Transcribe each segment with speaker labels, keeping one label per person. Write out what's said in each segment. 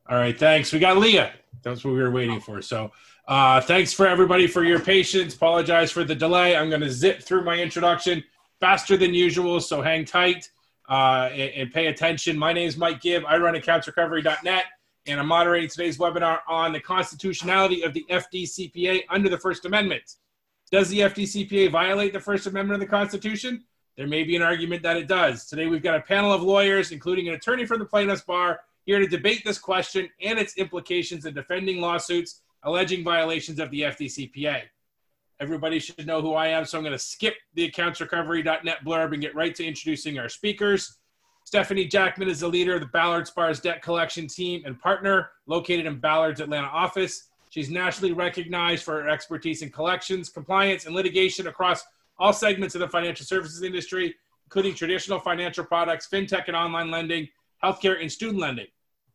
Speaker 1: All right, thanks. We got Leah. That's what we were waiting for. So thanks for everybody for your patience. Apologize for the delay. I'm going to zip through my introduction faster than usual, so hang tight and pay attention. My name is Mike Gibb. I run accountsrecovery.net, and I'm moderating today's webinar on the constitutionality of the FDCPA under the First Amendment. Does the FDCPA violate the First Amendment of the Constitution? There may be an argument that it does. Today we've got a panel of lawyers, including an attorney from the plaintiff's bar, here to debate this question and its implications in defending lawsuits alleging violations of the FDCPA. Everybody should know who I am, so I'm going to skip the accountsrecovery.net blurb and get right to introducing our speakers. Stephanie Jackman is the leader of the Ballard Spahr's debt collection team and partner located in Ballard's Atlanta office. She's nationally recognized for her expertise in collections, compliance, and litigation across all segments of the financial services industry, including traditional financial products, fintech and online lending, healthcare, and student lending.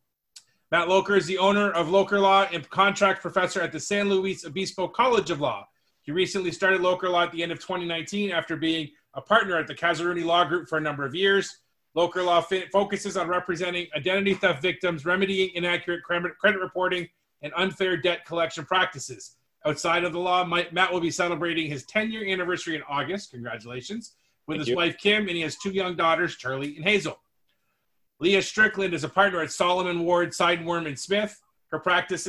Speaker 1: Matt Locher is the owner of Locher Law and contract professor at the San Luis Obispo College of Law. He recently started Locher Law at the end of 2019 after being a partner at the Casaruni Law Group for a number of years. Locher Law focuses on representing identity theft victims, remedying inaccurate credit reporting, and unfair debt collection practices. Outside of the law, Matt will be celebrating his 10-year anniversary in August. Congratulations. With his wife, Kim, and he has two young daughters, Charlie and Hazel. Leah Strickland is a partner at Solomon Ward, Sideworm, and Smith. Her practice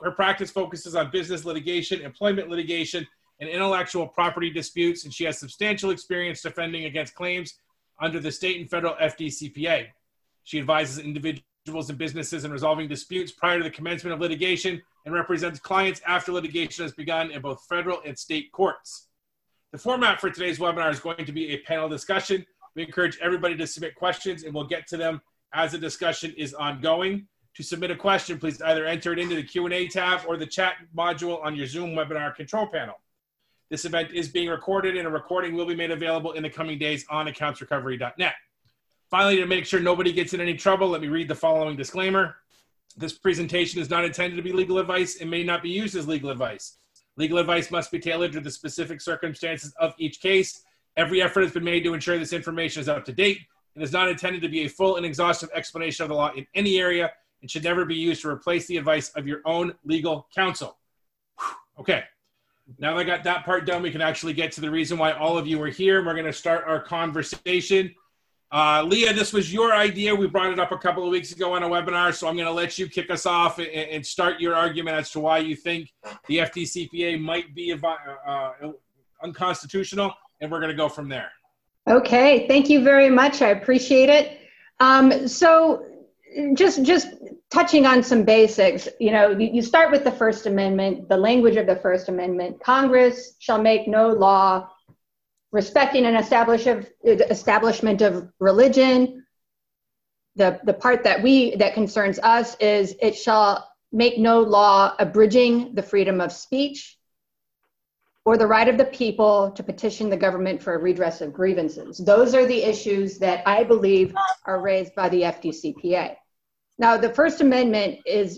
Speaker 1: focuses on business litigation, employment litigation, and intellectual property disputes, and she has substantial experience defending against claims under the state and federal FDCPA. She advises individuals and businesses in resolving disputes prior to the commencement of litigation and represents clients after litigation has begun in both federal and state courts. The format for today's webinar is going to be a panel discussion. We encourage everybody to submit questions, and we'll get to them as the discussion is ongoing. To submit a question, please either enter it into the Q&A tab or the chat module on your Zoom webinar control panel. This event is being recorded, and a recording will be made available in the coming days on accountsrecovery.net. Finally, to make sure nobody gets in any trouble, let me read the following disclaimer. This presentation is not intended to be legal advice and may not be used as legal advice. Legal advice must be tailored to the specific circumstances of each case. Every effort has been made to ensure this information is up to date and is not intended to be a full and exhaustive explanation of the law in any area and should never be used to replace the advice of your own legal counsel. Okay, now that I got that part done, we can actually get to the reason why all of you are here. We're going to start our conversation. Leah, this was your idea. We brought it up a couple of weeks ago on a webinar, so I'm going to let you kick us off and start your argument as to why you think the FDCPA might be unconstitutional, and we're going to go from there.
Speaker 2: Okay, thank you very much. I appreciate it. So just touching on some basics, you start with the First Amendment, the language of the First Amendment. Congress shall make no law respecting an establishment of religion. The part that concerns us is it shall make no law abridging the freedom of speech or the right of the people to petition the government for a redress of grievances. Those are the issues that I believe are raised by the FDCPA. Now, the First Amendment it's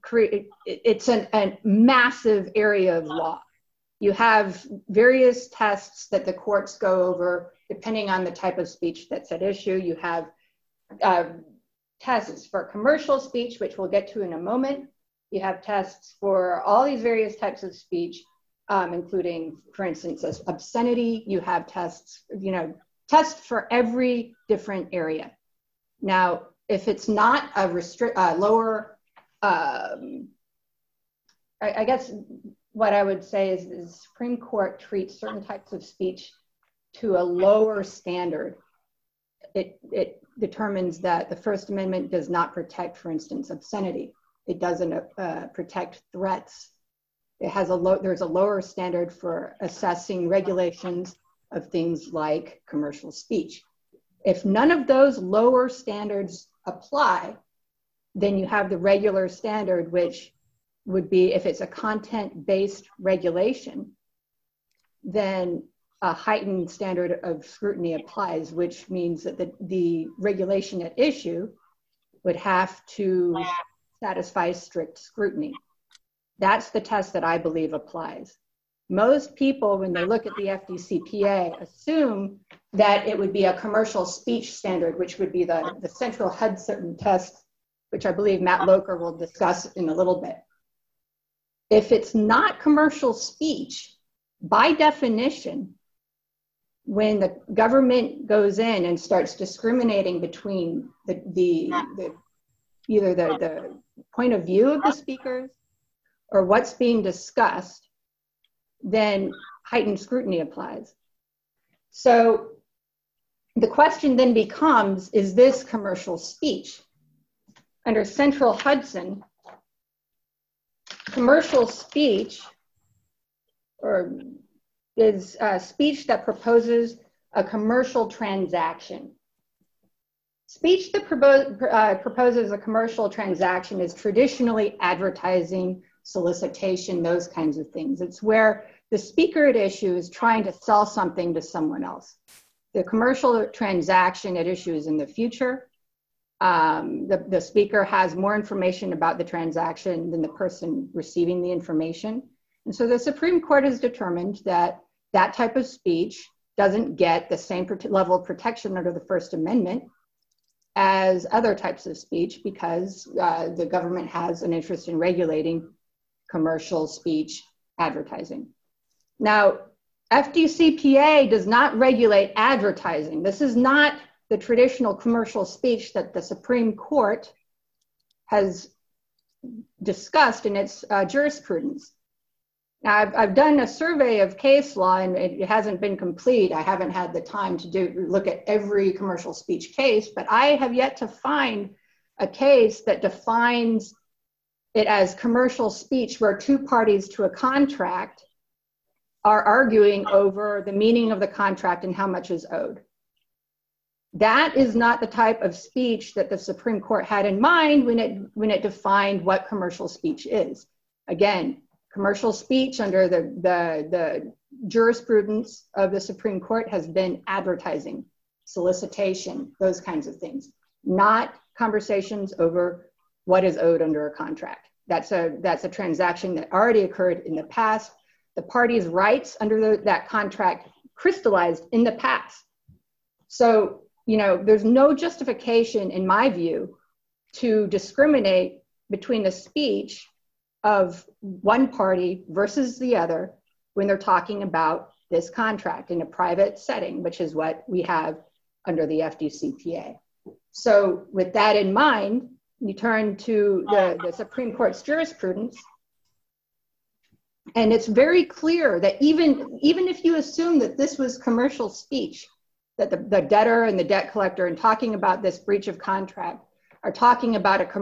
Speaker 2: a massive area of law. You have various tests that the courts go over depending on the type of speech that's at issue. You have tests for commercial speech, which we'll get to in a moment. You have tests for all these various types of speech, including, for instance, obscenity. You have tests, tests for every different area. Now, if it's not a lower, I guess what I would say is the Supreme Court treats certain types of speech to a lower standard. It determines that the First Amendment does not protect, for instance, obscenity. It doesn't protect threats. There's a lower standard for assessing regulations of things like commercial speech. If none of those lower standards apply, then you have the regular standard, which would be if it's a content-based regulation, then a heightened standard of scrutiny applies, which means that the regulation at issue would have to satisfy strict scrutiny. That's the test that I believe applies. Most people, when they look at the FDCPA, assume that it would be a commercial speech standard, which would be the central Hudson test, which I believe Matt Locher will discuss in a little bit. If it's not commercial speech, by definition, when the government goes in and starts discriminating between either the point of view of the speakers or what's being discussed, then heightened scrutiny applies. So the question then becomes, is this commercial speech? Under Central Hudson, commercial speech is speech that proposes a commercial transaction. Speech that proposes a commercial transaction is traditionally advertising, solicitation, those kinds of things. It's where the speaker at issue is trying to sell something to someone else. The commercial transaction at issue is in the future. The speaker has more information about the transaction than the person receiving the information. And so the Supreme Court has determined that that type of speech doesn't get the same level of protection under the First Amendment as other types of speech because the government has an interest in regulating commercial speech advertising. Now, FDCPA does not regulate advertising. This is not the traditional commercial speech that the Supreme Court has discussed in its jurisprudence. Now, I've done a survey of case law, and it hasn't been complete. I haven't had the time to look at every commercial speech case, but I have yet to find a case that defines it as commercial speech where two parties to a contract are arguing over the meaning of the contract and how much is owed. That is not the type of speech that the Supreme Court had in mind when it defined what commercial speech is. Again, commercial speech under the jurisprudence of the Supreme Court has been advertising, solicitation, those kinds of things, not conversations over what is owed under a contract. That's a transaction that already occurred in the past. The party's rights under that contract crystallized in the past. So, there's no justification, in my view, to discriminate between the speech of one party versus the other when they're talking about this contract in a private setting, which is what we have under the FDCPA. So with that in mind, you turn to the Supreme Court's jurisprudence, and it's very clear that even if you assume that this was commercial speech, that the debtor and the debt collector in talking about this breach of contract are talking about a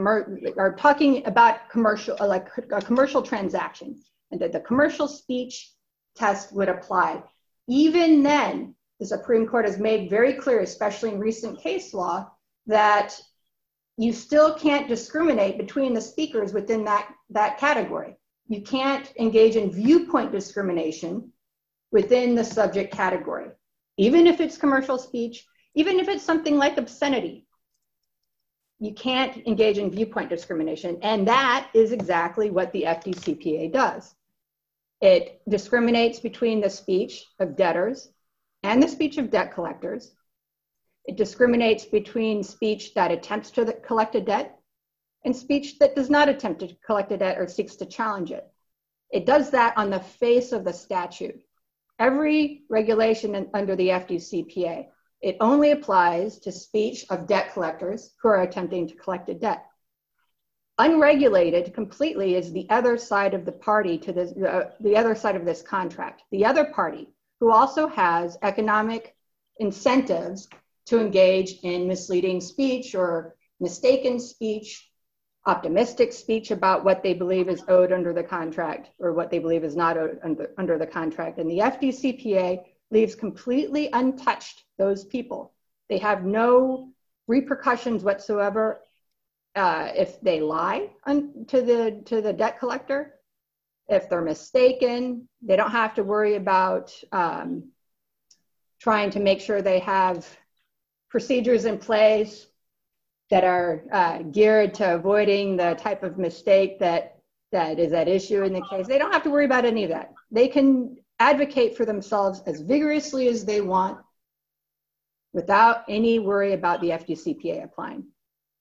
Speaker 2: commercial transaction, and that the commercial speech test would apply. Even then, the Supreme Court has made very clear, especially in recent case law, that you still can't discriminate between the speakers within that category. You can't engage in viewpoint discrimination within the subject category, even if it's commercial speech, even if it's something like obscenity. You can't engage in viewpoint discrimination, and that is exactly what the FDCPA does. It discriminates between the speech of debtors and the speech of debt collectors. It discriminates between speech that attempts to collect a debt and speech that does not attempt to collect a debt or seeks to challenge it. It does that on the face of the statute. Every regulation under the FDCPA, it only applies to speech of debt collectors who are attempting to collect a debt. Unregulated completely is the other side of the party to this, the other side of this contract. The other party who also has economic incentives to engage in misleading speech or mistaken speech, optimistic speech about what they believe is owed under the contract or what they believe is not owed under the contract. And the FDCPA leaves completely untouched those people. They have no repercussions whatsoever if they lie to the debt collector. If they're mistaken, they don't have to worry about trying to make sure they have procedures in place that are geared to avoiding the type of mistake that is at issue in the case. They don't have to worry about any of that. They can advocate for themselves as vigorously as they want without any worry about the FDCPA applying.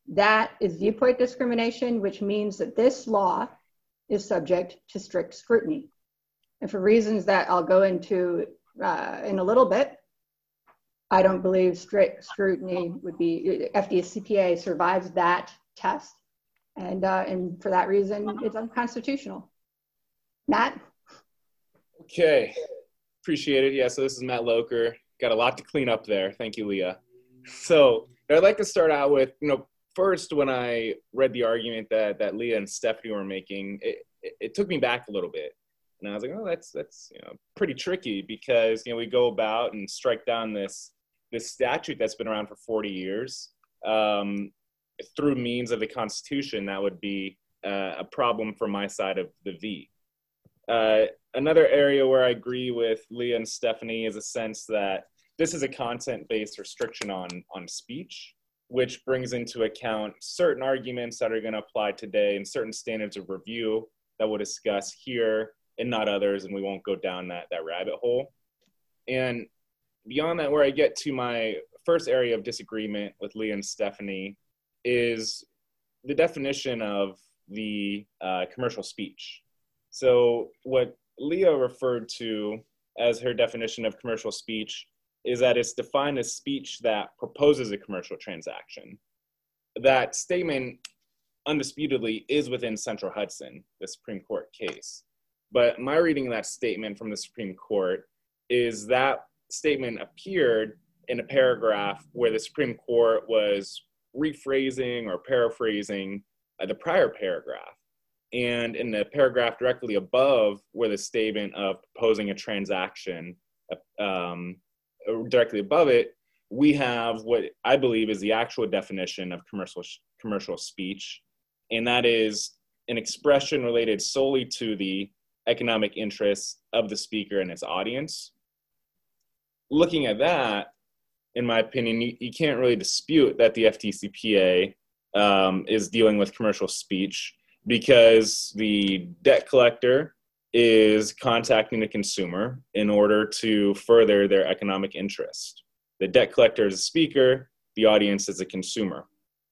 Speaker 2: That is viewpoint discrimination, which means that this law is subject to strict scrutiny. And for reasons that I'll go into in a little bit, I don't believe strict scrutiny would be, FDCPA survives that test. And for that reason, it's unconstitutional. Matt?
Speaker 3: Okay, appreciate it. Yeah, so this is Matt Locher. Got a lot to clean up there. Thank you, Leah. So I'd like to start out with, first, when I read the argument that Leah and Stephanie were making, it took me back a little bit. And I was like, oh, that's pretty tricky, because, we go about and strike down this statute that's been around for 40 years through means of the Constitution. That would be a problem for my side of the V. Another area where I agree with Leah and Stephanie is a sense that this is a content-based restriction on speech, which brings into account certain arguments that are going to apply today and certain standards of review that we'll discuss here and not others, and we won't go down that rabbit hole. And beyond that, where I get to my first area of disagreement with Leah and Stephanie is the definition of the commercial speech. So what Leah referred to as her definition of commercial speech is that it's defined as speech that proposes a commercial transaction. That statement undisputedly is within Central Hudson, the Supreme Court case. But my reading of that statement from the Supreme Court is that statement appeared in a paragraph where the Supreme Court was rephrasing or paraphrasing the prior paragraph. And in the paragraph directly above, where the statement of proposing a transaction, directly above it, we have what I believe is the actual definition of commercial speech, and that is an expression related solely to the economic interests of the speaker and its audience. Looking at that, in my opinion, you can't really dispute that the FDCPA is dealing with commercial speech, because the debt collector is contacting the consumer in order to further their economic interest. The debt collector is a speaker, the audience is a consumer.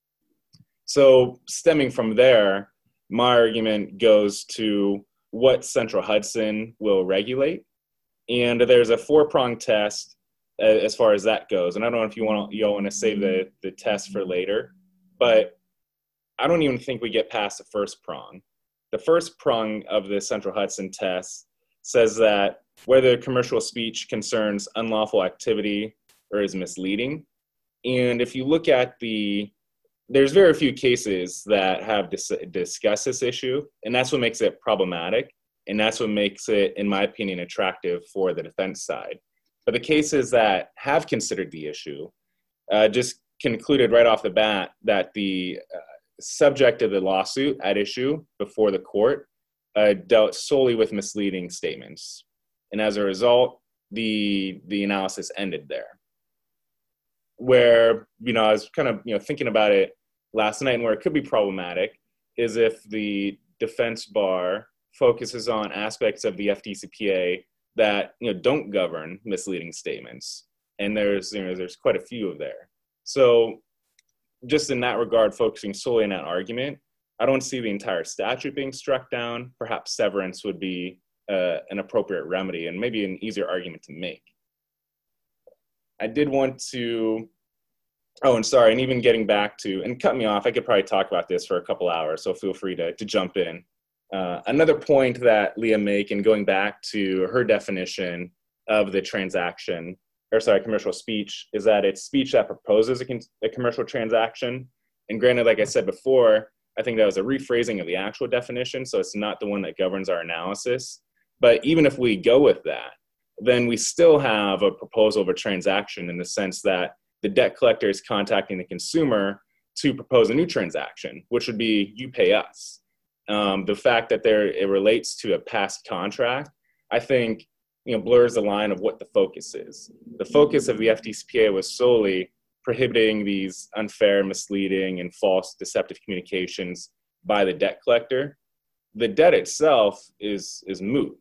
Speaker 3: So stemming from there, my argument goes to what Central Hudson will regulate. And there's a 4-prong test as far as that goes. And I don't know if you all want to save the test for later, but I don't even think we get past the first prong. The first prong of the Central Hudson test says that whether commercial speech concerns unlawful activity or is misleading. And if you look at there's very few cases that have discussed this issue, and that's what makes it problematic, and that's what makes it, in my opinion, attractive for the defense side. But the cases that have considered the issue just concluded right off the bat that the subject of the lawsuit at issue before the court dealt solely with misleading statements. And as a result, the analysis ended there. Where, I was kind of, thinking about it last night, and where it could be problematic is if the defense bar focuses on aspects of the FDCPA that, don't govern misleading statements. And there's quite a few of there. So just in that regard, focusing solely on that argument, I don't see the entire statute being struck down. Perhaps severance would be an appropriate remedy and maybe an easier argument to make. I did want to, and even getting back to, and cut me off, I could probably talk about this for a couple hours, so feel free to jump in. Another point that Leah made, and going back to her definition of the commercial speech, is that it's speech that proposes a commercial transaction. And granted, like I said before, I think that was a rephrasing of the actual definition, so it's not the one that governs our analysis. But even if we go with that, then we still have a proposal of a transaction in the sense that the debt collector is contacting the consumer to propose a new transaction, which would be you pay us. The fact that it relates to a past contract, I think, blurs the line of what the focus is. The focus of the FDCPA was solely prohibiting these unfair, misleading, and false deceptive communications by the debt collector. The debt itself is moot.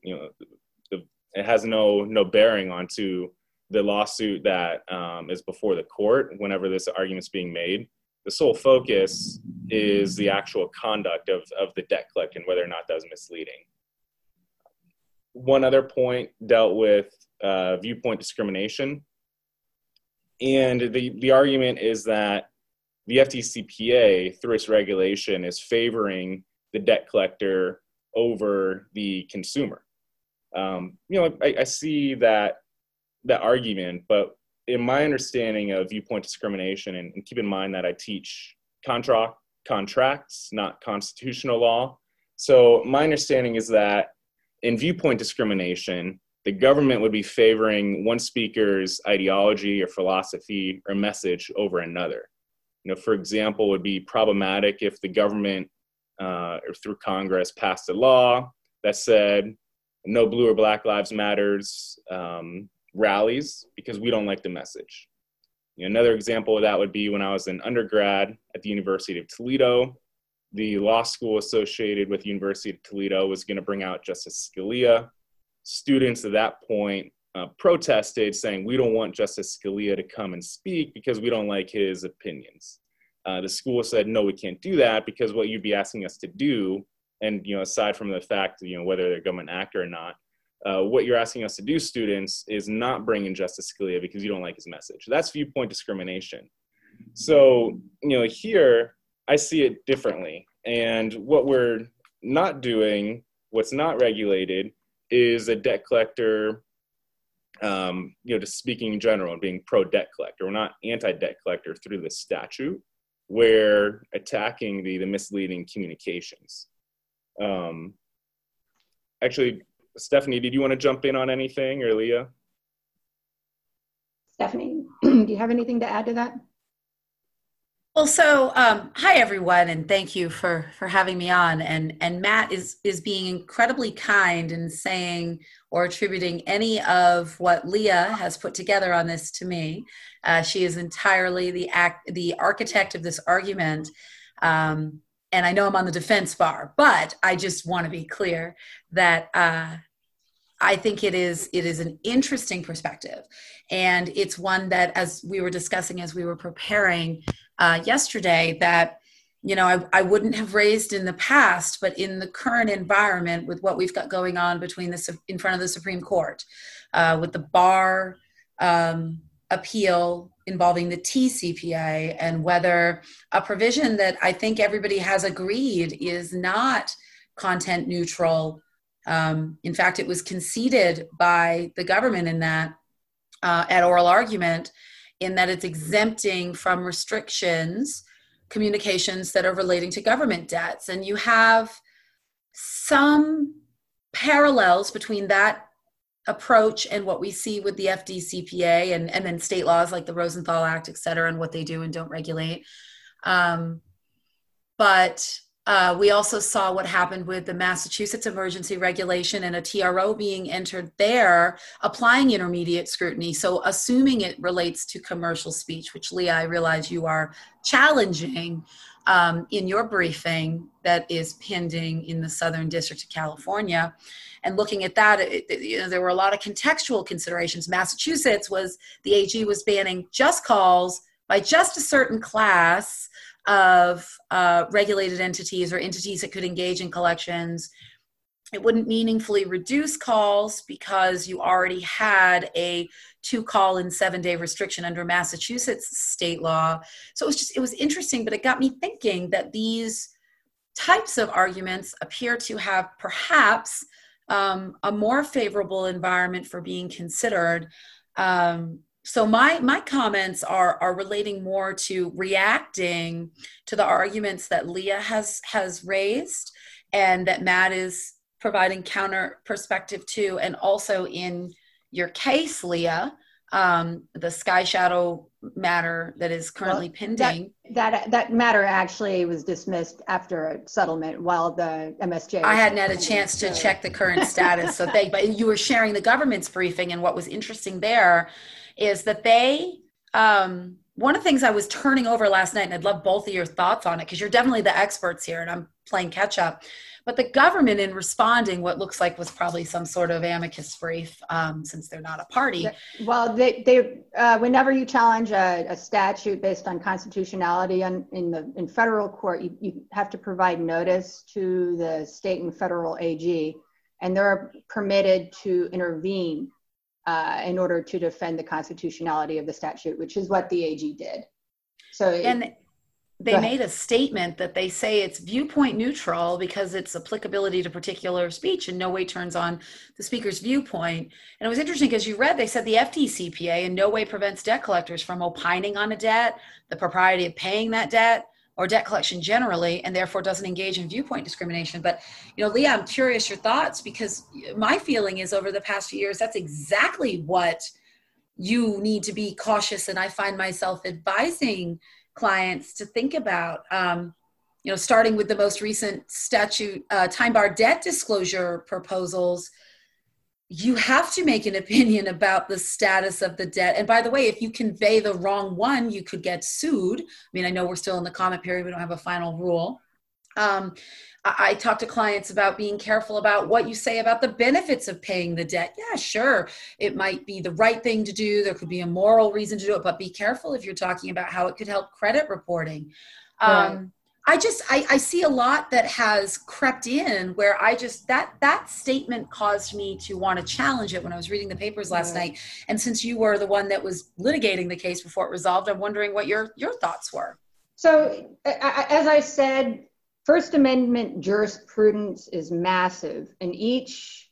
Speaker 3: It has no bearing onto the lawsuit that is before the court whenever this argument's being made. the sole focus is the actual conduct of the debt collector and whether or not that was misleading. One other point dealt with viewpoint discrimination. And the argument is that the FDCPA, through its regulation, is favoring the debt collector over the consumer. I see that argument, but in my understanding of viewpoint discrimination, and keep in mind that I teach contracts, not constitutional law. So my understanding is that in viewpoint discrimination, the government would be favoring one speaker's ideology or philosophy or message over another. For example, would be problematic if the government or through Congress passed a law that said no Blue or Black Lives Matters rallies because we don't like the message. Another example of that would be when I was an undergrad at the University of Toledo. The law school associated with the University of Toledo was going to bring out Justice Scalia. Students at that point protested, saying, we don't want Justice Scalia to come and speak because we don't like his opinions. The school said, no, we can't do that because what you'd be asking us to do, and aside from the fact, whether they're a government actor or not, what you're asking us to do, students, is not bring in Justice Scalia because you don't like his message. That's viewpoint discrimination. So, here I see it differently. And what we're not doing, what's not regulated, is a debt collector, just speaking in general and being pro-debt collector. We're not anti-debt collector through the statute. We're attacking the misleading communications. Actually, Stephanie, did you want to jump in on anything, or Leah?
Speaker 2: Stephanie, do you have anything to add to that?
Speaker 4: Well, so hi everyone, and thank you for having me on. And Matt is being incredibly kind in saying or attributing any of what Leah has put together on this to me. She is entirely the architect of this argument, and I know I'm on the defense bar, but I just want to be clear that I think it is an interesting perspective, and it's one that, as we were discussing as we were preparing yesterday, that I wouldn't have raised in the past, but in the current environment with what we've got going on in front of the Supreme Court, with the bar appeal involving the TCPA, and whether a provision that I think everybody has agreed is not content neutral. In fact, it was conceded by the government in that at oral argument, in that it's exempting from restrictions communications that are relating to government debts. And you have some parallels between that approach and what we see with the FDCPA and then state laws like the Rosenthal Act, et cetera, and what they do and don't regulate. But we also saw what happened with the Massachusetts emergency regulation and a TRO being entered there, applying intermediate scrutiny. So assuming it relates to commercial speech, which Leah, I realize you are challenging in your briefing that is pending in the Southern District of California. And looking at that, there were a lot of contextual considerations. Massachusetts the AG was banning just calls by just a certain class of regulated entities or entities that could engage in collections. It wouldn't meaningfully reduce calls because you already had a 2-call in 7-day restriction under Massachusetts state law. So it was interesting, but it got me thinking that these types of arguments appear to have perhaps a more favorable environment for being considered. So my comments are relating more to reacting to the arguments that Leah has raised and that Matt is providing counter perspective to, and also in your case, Leah, the Sky Shadow matter that is currently pending.
Speaker 2: That matter actually was dismissed after a settlement while the MSJ.
Speaker 4: I hadn't had a chance to check the current status. But you were sharing the government's briefing, and what was interesting there is that they, one of the things I was turning over last night, and I'd love both of your thoughts on it, because you're definitely the experts here and I'm playing catch up, But the government, in responding, what looks like was probably some sort of amicus brief, since they're not a party.
Speaker 2: Well, whenever you challenge a statute based on constitutionality in federal court, you have to provide notice to the state and federal AG, and they're permitted to intervene in order to defend the constitutionality of the statute, which is what the AG did.
Speaker 4: They made a statement that they say it's viewpoint neutral because its applicability to particular speech in no way turns on the speaker's viewpoint. And it was interesting because you read, they said the FDCPA in no way prevents debt collectors from opining on a debt, the propriety of paying that debt, or debt collection generally, and therefore doesn't engage in viewpoint discrimination. But, Leah, I'm curious your thoughts, because my feeling is over the past few years, that's exactly what you need to be cautious. And I find myself advising clients to think about, starting with the most recent statute, time-bar debt disclosure proposals. You have to make an opinion about the status of the debt. And by the way, if you convey the wrong one, you could get sued. I mean, I know we're still in the comment period. We don't have a final rule. I talk to clients about being careful about what you say about the benefits of paying the debt. Yeah, sure. It might be the right thing to do. There could be a moral reason to do it, but be careful if you're talking about how it could help credit reporting. Right. I see a lot that has crept in where that statement caused me to want to challenge it when I was reading the papers last night. And since you were the one that was litigating the case before it resolved, I'm wondering what your thoughts were.
Speaker 2: So as I said, First Amendment jurisprudence is massive, and each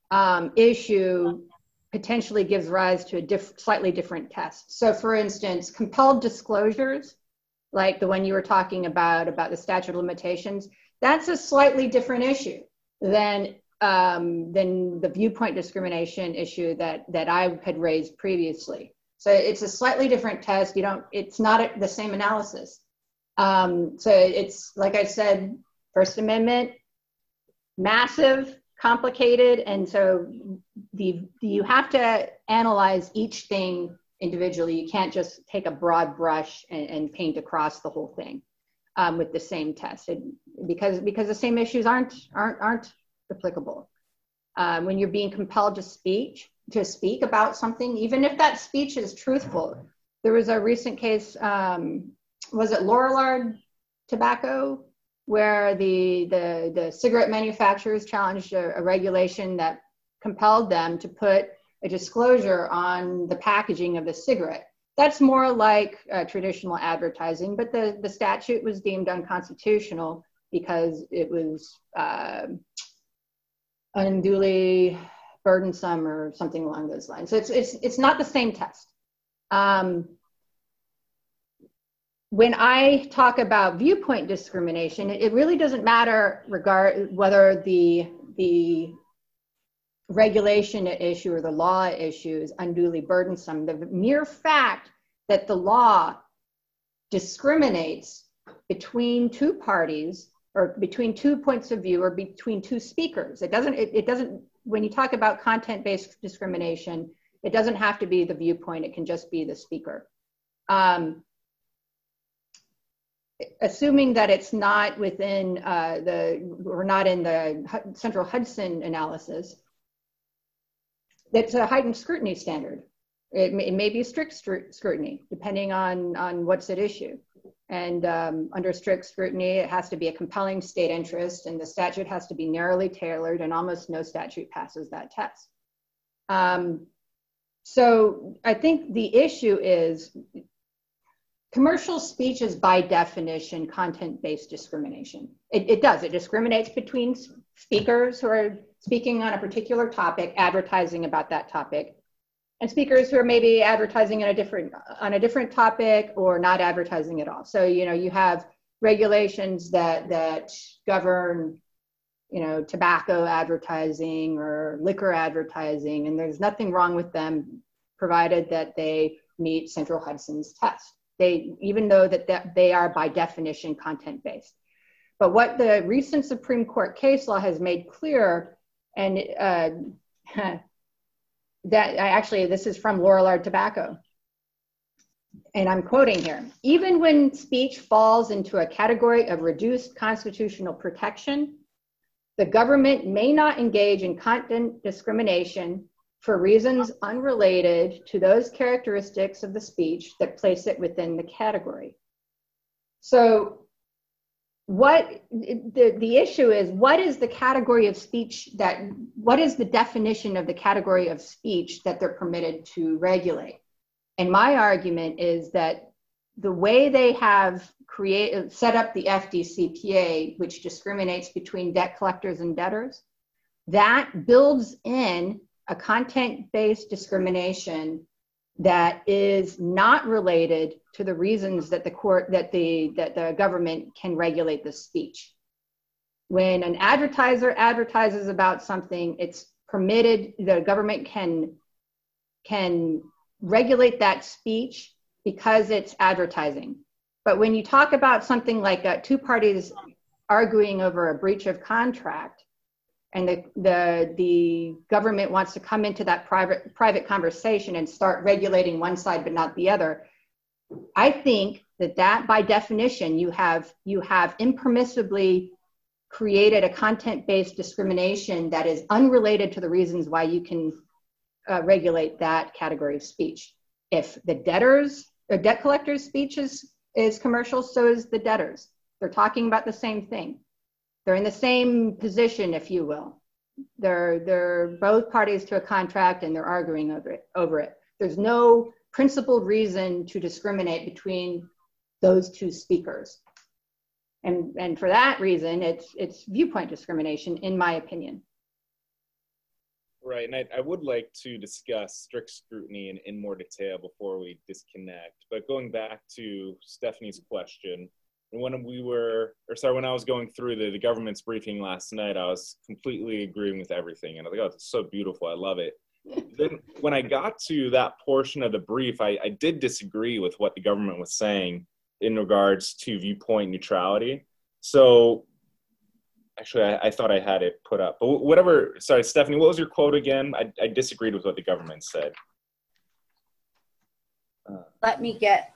Speaker 2: issue potentially gives rise to a slightly different test. So for instance, compelled disclosures, like the one you were talking about the statute of limitations, that's a slightly different issue than the viewpoint discrimination issue that I had raised previously. So it's a slightly different test. It's not the same analysis. So it's, like I said, First Amendment, massive, complicated, and so you have to analyze each thing individually. You can't just take a broad brush and paint across the whole thing with the same test, because the same issues aren't applicable. When you're being compelled to speak about something, even if that speech is truthful. There was a recent case. Was it Lorillard Tobacco, where the cigarette manufacturers challenged a regulation that compelled them to put a disclosure on the packaging of the cigarette. That's more like traditional advertising, but the statute was deemed unconstitutional because it was unduly burdensome or something along those lines. So it's not the same test. When I talk about viewpoint discrimination, it really doesn't matter whether the regulation issue or the law issue is unduly burdensome. The mere fact that the law discriminates between two parties or between two points of view or between two speakers, it doesn't. When you talk about content-based discrimination, it doesn't have to be the viewpoint. It can just be the speaker. Assuming that it's not within we're not in the Central Hudson analysis, that's a heightened scrutiny standard. It may be strict scrutiny, depending on what's at issue. And under strict scrutiny, it has to be a compelling state interest, and the statute has to be narrowly tailored, and almost no statute passes that test. So I think the issue is commercial speech is by definition content-based discrimination. It does. It discriminates between speakers who are speaking on a particular topic, advertising about that topic, and speakers who are maybe advertising on a different topic or not advertising at all. So you have regulations that govern tobacco advertising or liquor advertising, and there's nothing wrong with them provided that they meet Central Hudson's test. Even though that they are by definition content-based. But what the recent Supreme Court case law has made clear, and this is from Lorillard Tobacco, and I'm quoting here, even when speech falls into a category of reduced constitutional protection, The government may not engage in content discrimination for reasons unrelated to those characteristics of the speech that place it within the category. So what the issue is, what is the category of speech what is the definition of the category of speech that they're permitted to regulate? And my argument is that the way they have set up the FDCPA, which discriminates between debt collectors and debtors, that builds in a content-based discrimination that is not related to the reasons that the government can regulate the speech. When an advertiser advertises about something, it's permitted, the government can regulate that speech because it's advertising. But when you talk about something like two parties arguing over a breach of contract, and the government wants to come into that private conversation and start regulating one side but not the other, I think that by definition you have impermissibly created a content-based discrimination that is unrelated to the reasons why you can regulate that category of speech. If the debt collector's speech is commercial, so is the debtors. They're talking about the same thing. They're in the same position, if you will. They're both parties to a contract and they're arguing over it. There's no principled reason to discriminate between those two speakers. And for that reason, it's viewpoint discrimination, in my opinion.
Speaker 3: Right, and I would like to discuss strict scrutiny in more detail before we disconnect. But going back to Stephanie's question, when I was going through the government's briefing last night, I was completely agreeing with everything. And I was like, oh, it's so beautiful. I love it. Then when I got to that portion of the brief, I did disagree with what the government was saying in regards to viewpoint neutrality. So actually, I thought I had it put up. But whatever, sorry, Stephanie, what was your quote again? I disagreed with what the government said.
Speaker 4: Let me get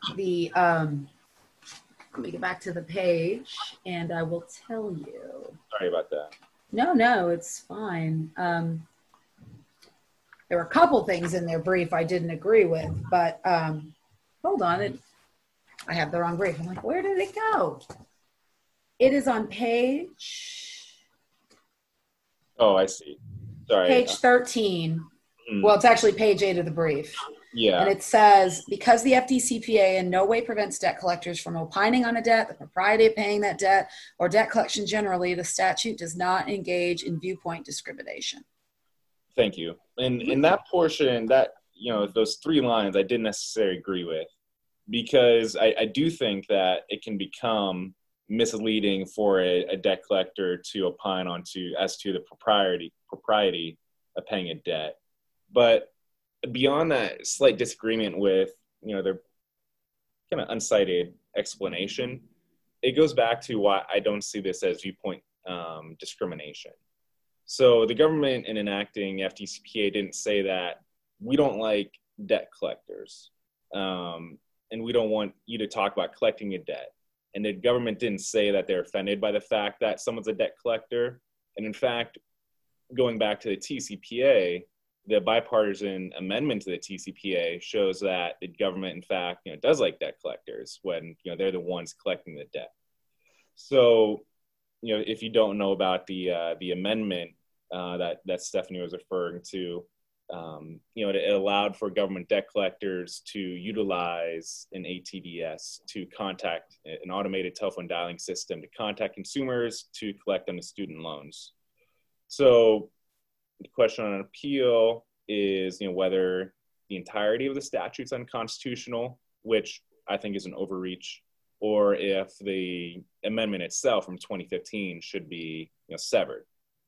Speaker 4: let me get back to the page and I will tell you.
Speaker 3: Sorry about that.
Speaker 4: No, it's fine. There were a couple things in their brief I didn't agree with, but hold on. I have the wrong brief. I'm like, where did it go? It is on page.
Speaker 3: Oh, I see. Sorry.
Speaker 4: Page 13. Well, it's actually page 8 of the brief.
Speaker 3: Yeah.
Speaker 4: And it says, because the FDCPA in no way prevents debt collectors from opining on a debt, the propriety of paying that debt, or debt collection generally, the statute does not engage in viewpoint discrimination.
Speaker 3: Thank you. And in that portion, that, those 3 lines I didn't necessarily agree with, because I do think that it can become misleading for a debt collector to opine as to the propriety of paying a debt. But beyond that slight disagreement with, their kind of uncited explanation, it goes back to why I don't see this as viewpoint discrimination. So the government in enacting FDCPA didn't say that we don't like debt collectors and we don't want you to talk about collecting a debt. And the government didn't say that they're offended by the fact that someone's a debt collector. And in fact, going back to the TCPA, the bipartisan amendment to the TCPA shows that the government, in fact, does like debt collectors when, they're the ones collecting the debt. So, if you don't know about the amendment that Stephanie was referring to, it allowed for government debt collectors to utilize an ATDS to contact an automated telephone dialing system to contact consumers to collect on the student loans. So the question on appeal is, whether the entirety of the statute's unconstitutional, which I think is an overreach, or if the amendment itself from 2015 should be, severed.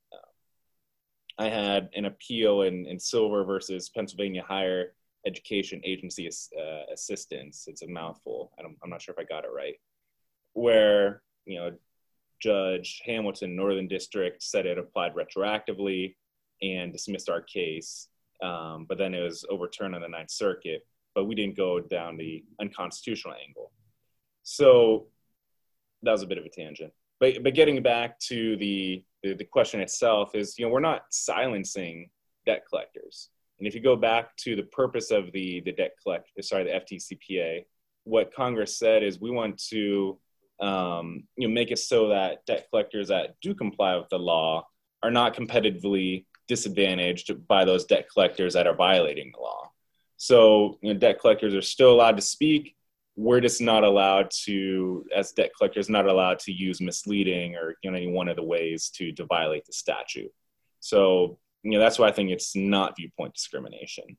Speaker 3: I had an appeal in Silver versus Pennsylvania Higher Education Agency Assistance. It's a mouthful. I'm not sure if I got it right. Where, Judge Hamilton, Northern District, said it applied retroactively and dismissed our case. But then it was overturned on the Ninth Circuit, but we didn't go down the unconstitutional angle. So that was a bit of a tangent. But getting back to the question itself is, we're not silencing debt collectors. And if you go back to the purpose of the FTCPA, what Congress said is we want to make it so that debt collectors that do comply with the law are not competitively disadvantaged by those debt collectors that are violating the law. So debt collectors are still allowed to speak. We're just not allowed to, as debt collectors, not allowed to use misleading or any one of the ways to violate the statute. So that's why I think it's not viewpoint discrimination.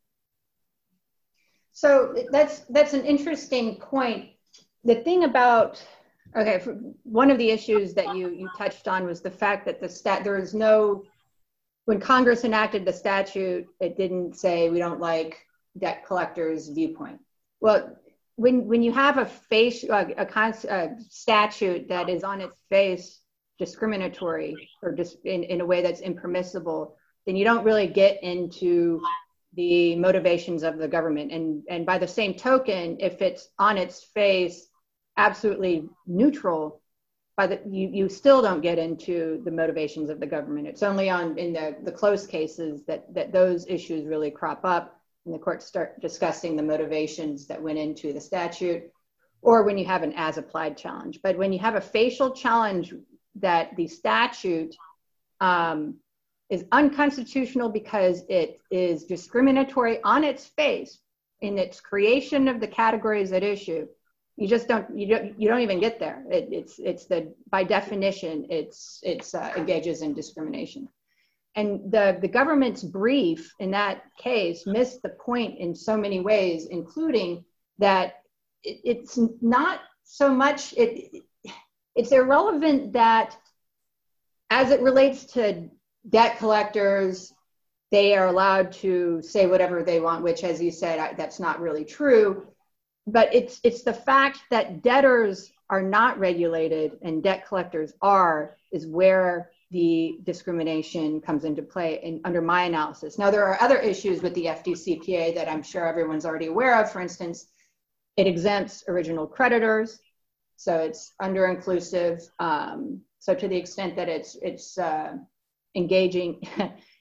Speaker 2: So that's an interesting point. The thing about, one of the issues that you touched on was the fact that there is no, when Congress enacted the statute, it didn't say we don't like debt collectors' viewpoint. Well, when you have a statute that is on its face discriminatory or just in a way that's impermissible, then you don't really get into the motivations of the government. And by the same token, if it's on its face absolutely neutral, you still don't get into the motivations of the government. It's only in the close cases that those issues really crop up and the courts start discussing the motivations that went into the statute, or when you have an as-applied challenge. But when you have a facial challenge that the statute is unconstitutional because it is discriminatory on its face in its creation of the categories at issue, you don't even get there. By definition, it engages in discrimination. And the government's brief in that case missed the point in so many ways, including that it's not so much, it's irrelevant that as it relates to debt collectors, they are allowed to say whatever they want, which, as you said, that's not really true. But it's the fact that debtors are not regulated and debt collectors is where the discrimination comes into play under my analysis. Now, there are other issues with the FDCPA that I'm sure everyone's already aware of. For instance, it exempts original creditors, so it's under-inclusive. So to the extent that it's engaging,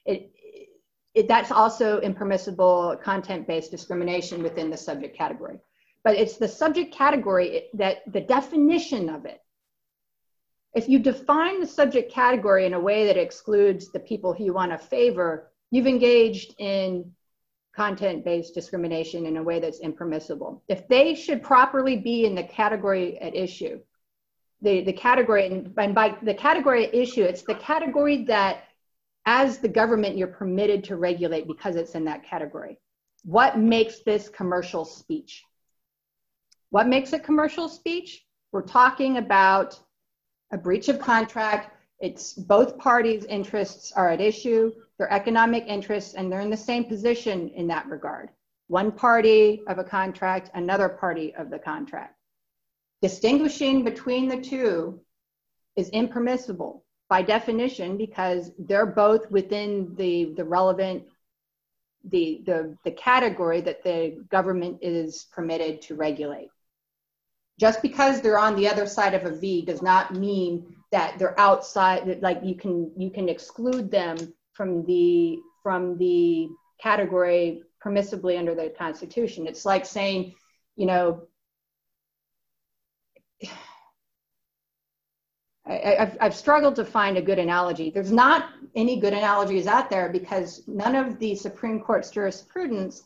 Speaker 2: that's also impermissible content-based discrimination within the subject category. But it's the subject category that the definition of it. If you define the subject category in a way that excludes the people who you want to favor, you've engaged in content-based discrimination in a way that's impermissible. If they should properly be in the category at issue, the category, and by the category at issue, it's the category that as the government you're permitted to regulate because it's in that category. What makes this commercial speech? What makes it commercial speech? We're talking about a breach of contract. It's both parties' interests are at issue, their economic interests, and they're in the same position in that regard. One party of a contract, another party of the contract. Distinguishing between the two is impermissible by definition because they're both within the relevant, the category that the government is permitted to regulate. Just because they're on the other side of a V does not mean that they're outside, like you can exclude them from the category permissibly under the Constitution. It's like saying, I've struggled to find a good analogy. There's not any good analogies out there because none of the Supreme Court's jurisprudence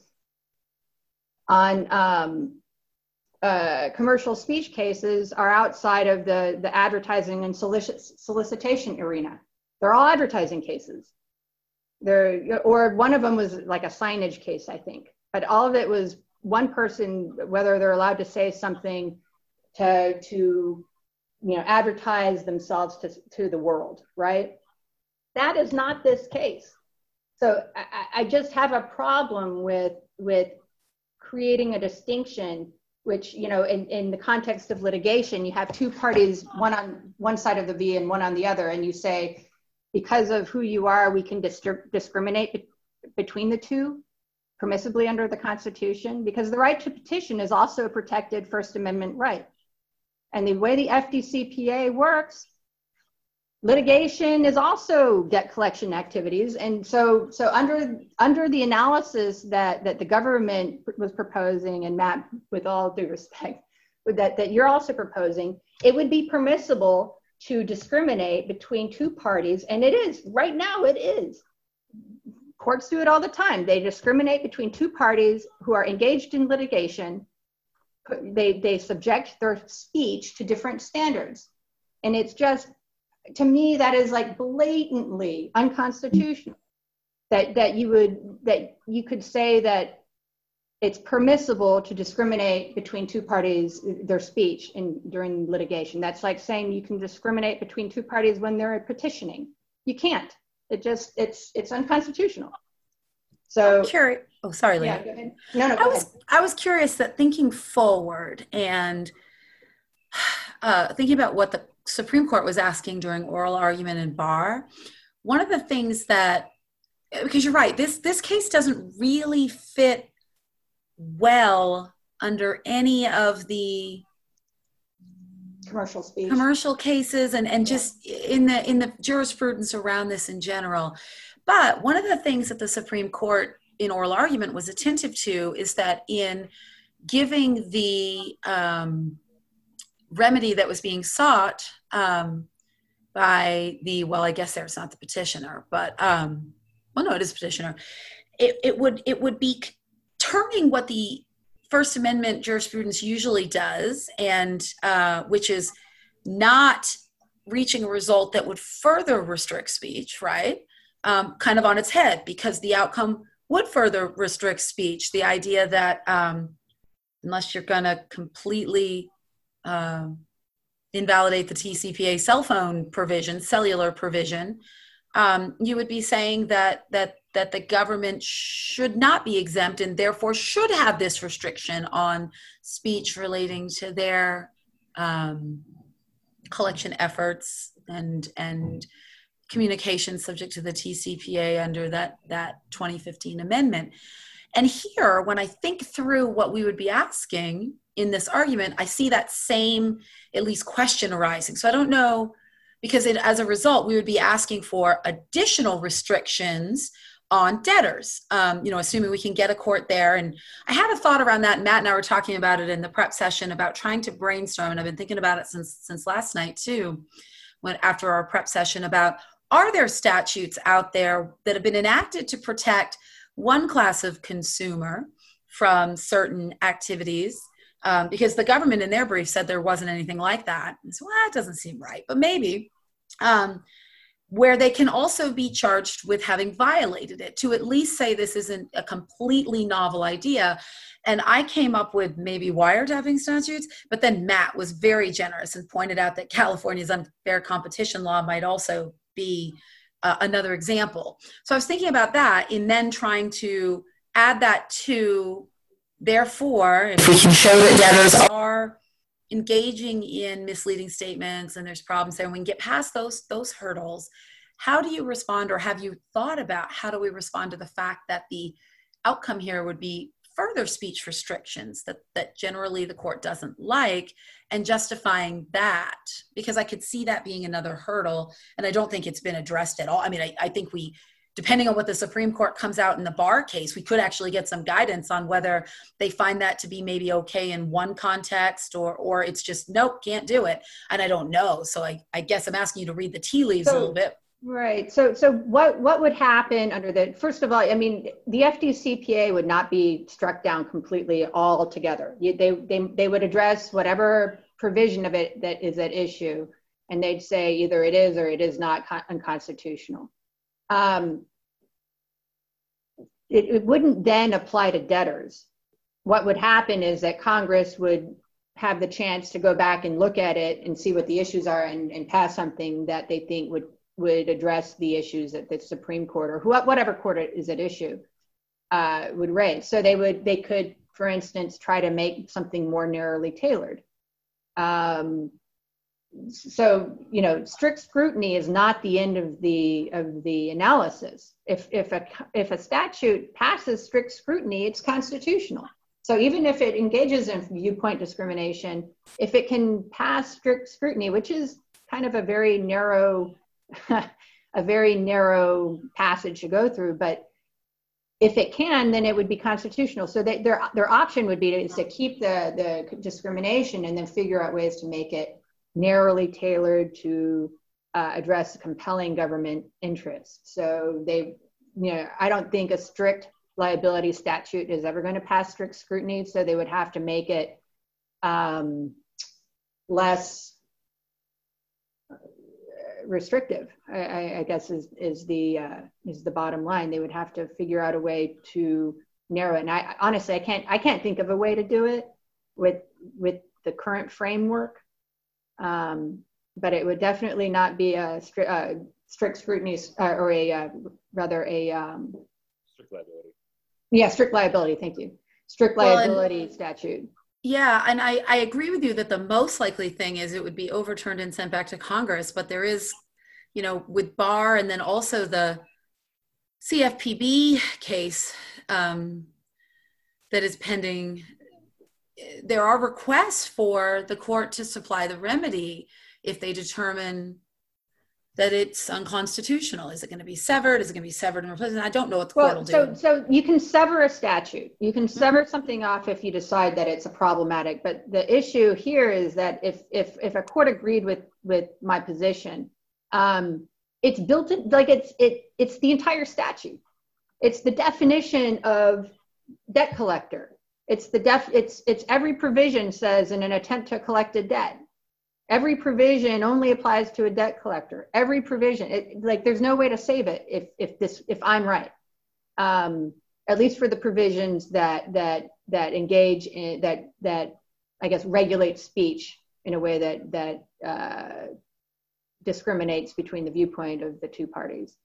Speaker 2: on commercial speech cases are outside of the advertising and solicitation arena. They're all advertising cases. Or one of them was like a signage case, I think. But all of it was one person, whether they're allowed to say something to advertise themselves to the world, right? That is not this case. So I just have a problem with creating a distinction, which, in the context of litigation, you have two parties, one on one side of the V and one on the other, and you say, because of who you are, we can discriminate between the two permissibly under the Constitution, because the right to petition is also a protected First Amendment right. And the way the FDCPA works litigation is also debt collection activities. And so under the analysis that the government was proposing, and Matt, with all due respect, that you're also proposing, it would be permissible to discriminate between two parties. And it is, right now it is. Courts do it all the time. They discriminate between two parties who are engaged in litigation. They subject their speech to different standards. And it's just, to me, that is like blatantly unconstitutional. That you could say that it's permissible to discriminate between two parties, their speech during litigation. That's like saying you can discriminate between two parties when they're petitioning. You can't. It's unconstitutional. So
Speaker 4: I'm curious. Oh, sorry, Leah.
Speaker 2: Yeah, go ahead. No, go ahead.
Speaker 4: I was curious that thinking forward and thinking about what the Supreme Court was asking during oral argument in Barr, one of the things that, because you're right, this case doesn't really fit well under any of the
Speaker 2: commercial speech,
Speaker 4: commercial cases, and just in the jurisprudence around this in general. But one of the things that the Supreme Court in oral argument was attentive to is that in giving the remedy that was being sought by the, well, I guess there's not the petitioner, but well, no, it is petitioner. It would be turning what the First Amendment jurisprudence usually does, and which is not reaching a result that would further restrict speech, right? Kind of on its head, because the outcome would further restrict speech. The idea that unless you're going to completely invalidate the TCPA cell phone provision, cellular provision, you would be saying that the government should not be exempt and therefore should have this restriction on speech relating to their collection efforts and communication subject to the TCPA under that 2015 amendment. And here, when I think through what we would be asking in this argument, I see that same, at least, question arising. So I don't know, because as a result, we would be asking for additional restrictions on debtors, assuming we can get a court there. And I had a thought around that. Matt and I were talking about it in the prep session about trying to brainstorm, and I've been thinking about it since last night too, after our prep session, about, are there statutes out there that have been enacted to protect one class of consumer from certain activities? Because the government in their brief said there wasn't anything like that. And so, it doesn't seem right, but maybe. Where they can also be charged with having violated it, to at least say this isn't a completely novel idea. And I came up with maybe wiretapping statutes, but then Matt was very generous and pointed out that California's unfair competition law might also be another example. So I was thinking about that and then trying to add that to, therefore, if we can show that debtors are engaging in misleading statements and there's problems there, and we can get past those hurdles, how do you respond, or have you thought about how do we respond to the fact that the outcome here would be further speech restrictions that generally the court doesn't like, and justifying that? Because I could see that being another hurdle, and I don't think it's been addressed at all. I mean, I think we, depending on what the Supreme Court comes out in the Barr case, we could actually get some guidance on whether they find that to be maybe okay in one context, or it's just, nope, can't do it. And I don't know. So I guess I'm asking you to read the tea leaves a little bit.
Speaker 2: Right. So what would happen under the, first of all, I mean, the FDCPA would not be struck down completely altogether. They would address whatever provision of it that is at issue, and they'd say either it is or it is not unconstitutional. It wouldn't then apply to debtors. What would happen is that Congress would have the chance to go back and look at it and see what the issues are, and pass something that they think would address the issues that the Supreme Court or whatever court is at issue would raise. So they could, for instance, try to make something more narrowly tailored. So, strict scrutiny is not the end of the analysis. If a statute passes strict scrutiny, it's constitutional. So even if it engages in viewpoint discrimination, if it can pass strict scrutiny, which is kind of a very narrow a very narrow passage to go through. But if it can, then it would be constitutional. So their option would be to keep the discrimination and then figure out ways to make it narrowly tailored to address compelling government interests. So I don't think a strict liability statute is ever going to pass strict scrutiny. So they would have to make it less restrictive, I guess is the bottom line. They would have to figure out a way to narrow it. And I honestly, I can't think of a way to do it with the current framework. But it would definitely not be a strict scrutiny or rather a
Speaker 3: strict liability.
Speaker 2: Yeah, strict liability. Thank you. Strict liability statute.
Speaker 4: Yeah, and I agree with you that the most likely thing is it would be overturned and sent back to Congress. But there is, with Barr and then also the CFPB case that is pending, there are requests for the court to supply the remedy if they determine that it's unconstitutional. Is it going to be severed? Is it going to be severed and replaced? I don't know what the court will do.
Speaker 2: So you can sever a statute. You can sever something off if you decide that it's problematic. But the issue here is that if a court agreed with my position, it's built in, like it's the entire statute. It's the definition of debt collector. It's every provision says in an attempt to collect a debt. Every provision only applies to a debt collector. Every provision, there's no way to save it if I'm right. At least for the provisions that engage in that I guess regulate speech in a way that discriminates between the viewpoint of the two parties.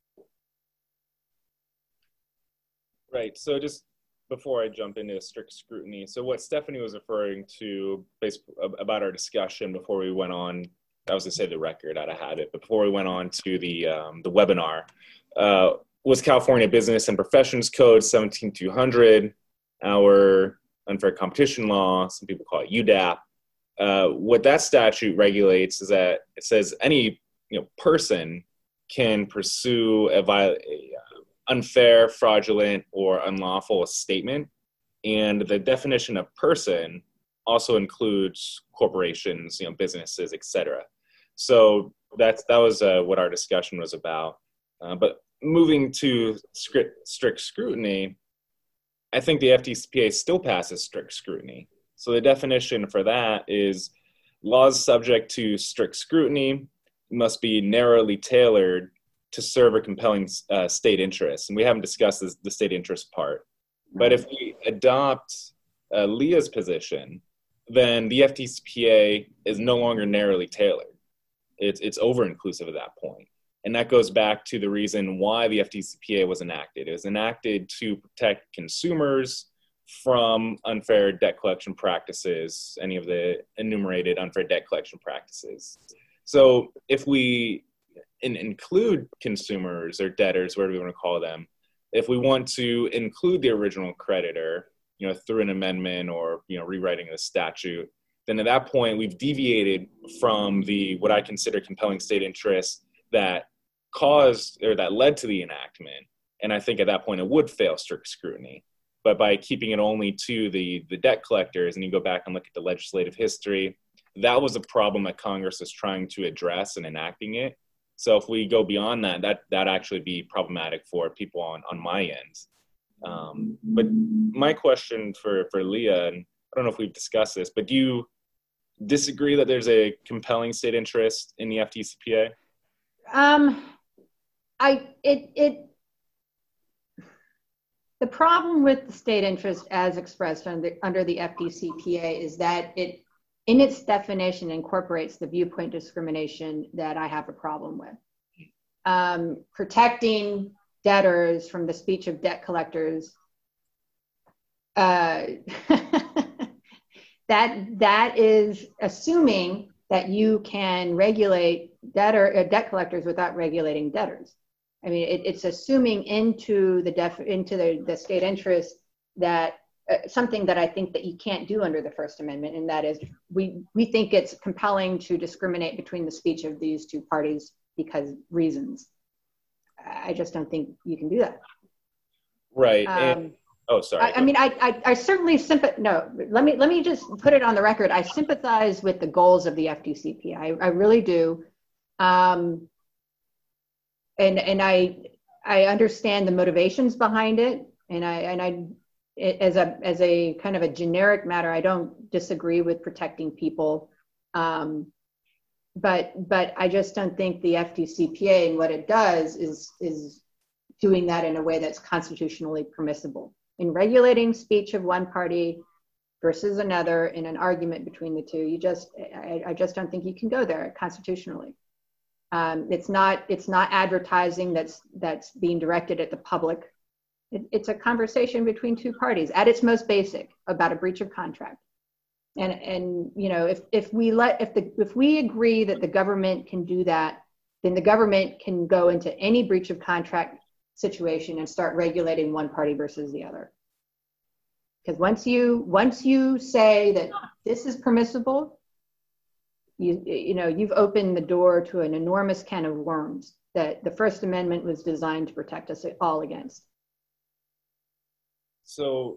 Speaker 3: Right. So just before I jump into strict scrutiny, so what Stephanie was referring to basically about our discussion before we went on, I was going to say the record, I'd have had it, but before we went on to the webinar, was California Business and Professions Code 17200, our unfair competition law, some people call it UDAP. What that statute regulates is that it says any person can pursue a unfair, fraudulent, or unlawful statement. And the definition of person also includes corporations, businesses, etc. So that was what our discussion was about. But moving to strict scrutiny, I think the FDCPA still passes strict scrutiny. So the definition for that is laws subject to strict scrutiny must be narrowly tailored to serve a compelling state interest. And we haven't discussed the state interest part. But if we adopt Leah's position, then the FDCPA is no longer narrowly tailored. It's over-inclusive at that point. And that goes back to the reason why the FDCPA was enacted. It was enacted to protect consumers from unfair debt collection practices, any of the enumerated unfair debt collection practices. So if we include consumers or debtors, whatever we want to call them, if we want to include the original creditor, through an amendment or, rewriting the statute, then at that point we've deviated from what I consider compelling state interest that caused or that led to the enactment. And I think at that point it would fail strict scrutiny. But by keeping it only to the debt collectors, and you go back and look at the legislative history, that was a problem that Congress was trying to address in enacting it. So if we go beyond that actually be problematic for people on my end. But my question for Leah, and I don't know if we've discussed this, but do you disagree that there's a compelling state interest in the FDCPA?
Speaker 2: The problem with the state interest as expressed under the FDCPA is that it, in its definition, incorporates the viewpoint discrimination that I have a problem with. Protecting debtors from the speech of debt collectors, that is assuming that you can regulate debt collectors without regulating debtors. I mean, it's assuming into the state interest that something that I think that you can't do under the First Amendment, and that is we think it's compelling to discriminate between the speech of these two parties because reasons. I just don't think you can do that.
Speaker 3: Right. And, sorry.
Speaker 2: I mean, I certainly let me just put it on the record. I sympathize with the goals of the FDCPA. I really do. And I understand the motivations behind it. And as a kind of a generic matter, I don't disagree with protecting people. But I just don't think the FDCPA and what it does is doing that in a way that's constitutionally permissible. In regulating speech of one party versus another in an argument between the two, I just don't think you can go there constitutionally. It's not advertising that's being directed at the public. It's a conversation between two parties at its most basic about a breach of contract. And you know, if we agree that the government can do that, then the government can go into any breach of contract situation and start regulating one party versus the other. Because once you say that this is permissible, you've opened the door to an enormous can of worms that the First Amendment was designed to protect us all against.
Speaker 3: So,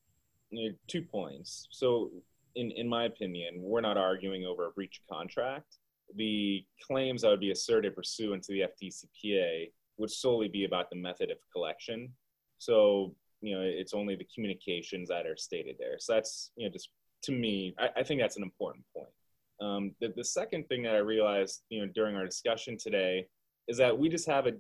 Speaker 3: 2 points. So, in my opinion, we're not arguing over a breach of contract. The claims that would be asserted pursuant to the FDCPA would solely be about the method of collection. So, it's only the communications that are stated there. So that's, just to me, I think that's an important point. The second thing that I realized, during our discussion today is that we just have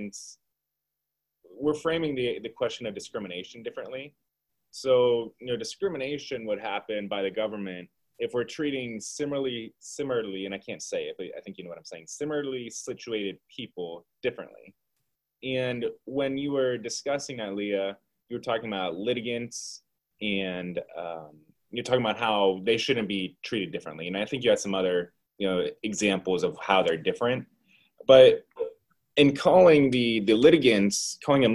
Speaker 3: we're framing the question of discrimination differently. So, discrimination would happen by the government if we're treating similarly, and I can't say it, but I think you know what I'm saying, similarly situated people differently. And when you were discussing that, Leah, you were talking about litigants and you're talking about how they shouldn't be treated differently. And I think you had some other, examples of how they're different. But in calling them litigants,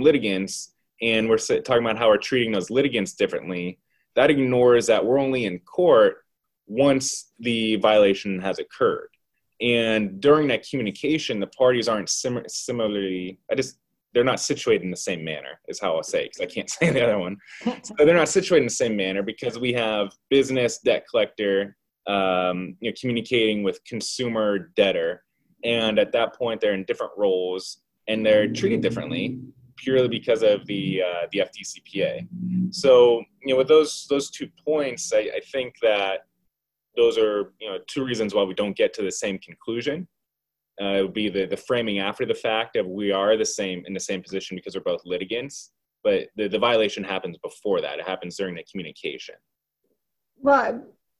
Speaker 3: and we're talking about how we're treating those litigants differently, that ignores that we're only in court once the violation has occurred. And during that communication, the parties aren't similarly, they're not situated in the same manner, is how I'll say, because I can't say the other one. So they're not situated in the same manner because we have business debt collector, communicating with consumer debtor. And at that point, they're in different roles and they're treated differently purely because of the FDCPA. So, with those 2 points, I think that those are, 2 reasons why we don't get to the same conclusion. It would be the framing after the fact of we are in the same position because we're both litigants, but the violation happens before that. It happens during the communication.
Speaker 2: Well,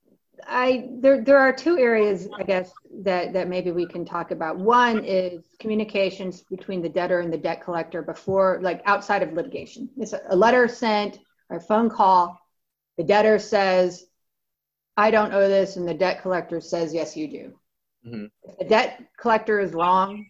Speaker 2: there are 2 areas, I guess, that maybe we can talk about. One is communications between the debtor and the debt collector before, like outside of litigation. It's a letter sent or a phone call. The debtor says, I don't owe this, and the debt collector says, yes, you do. Mm-hmm. If the debt collector is wrong,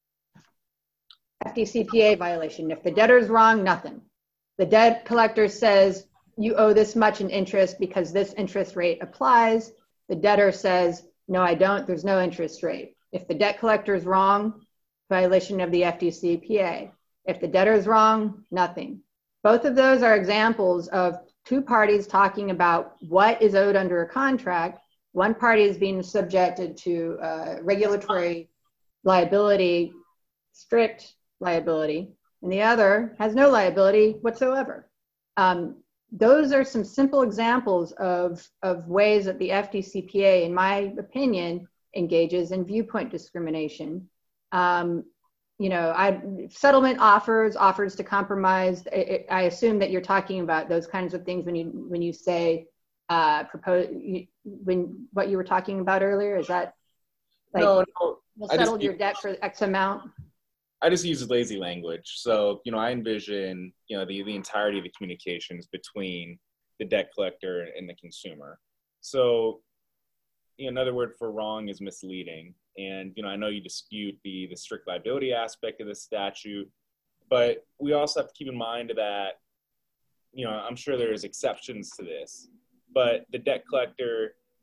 Speaker 2: FDCPA violation. If the debtor is wrong, nothing. The debt collector says, you owe this much in interest because this interest rate applies. The debtor says, no, I don't. There's no interest rate. If the debt collector is wrong, violation of the FDCPA. If the debtor is wrong, nothing. Both of those are examples of 2 parties talking about what is owed under a contract. One party is being subjected to regulatory liability, strict liability, and the other has no liability whatsoever. Those are some simple examples of ways that the FDCPA, in my opinion, engages in viewpoint discrimination. Settlement offers to compromise. I assume that you're talking about those kinds of things when you say what you were talking about earlier. Is that like, no, we'll settle your debt for X amount?
Speaker 3: I just use lazy language. So, I envision, the entirety of the communications between the debt collector and the consumer. So, another word for wrong is misleading. And, I know you dispute the strict liability aspect of the statute, but we also have to keep in mind that, I'm sure there's exceptions to this, but the debt collector